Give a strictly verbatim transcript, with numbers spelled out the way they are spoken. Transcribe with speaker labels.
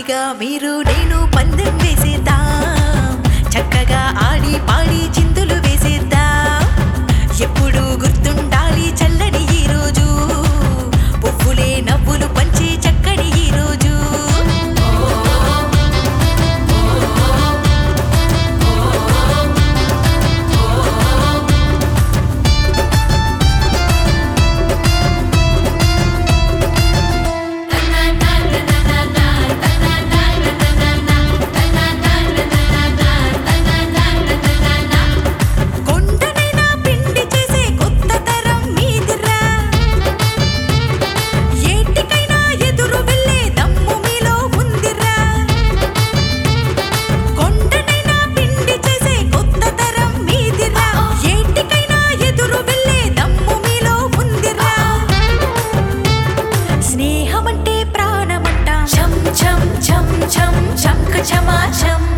Speaker 1: హాయిగా మీరు నేను పందెం వేసేద్దాం, చక్కగా ఆడి పాడి చిందులు వేసేద్దాం. ఎప్పుడు గుర్తుండాలి చల్లని ఈ రోజు, పువ్వులే నవ్వులు పంచే చక్కని ఈ రోజు. కొండనైనా పిండి చేసే కొత్త తరం మీదిరా, ఏటికైనా ఎదురు వెళ్ళే దమ్ము మీలో ఉందిరా. కొండనైనా పిండి చేసే కొత్త తరం మీదిరా, ఏటికైనా ఎదురు వెళ్ళే దమ్ము మీలో ఉందిరా. స్నేహమంటే ప్రాణమంట, ఛం ఛం ఛం ఛం ఛంక ఛమాఛం.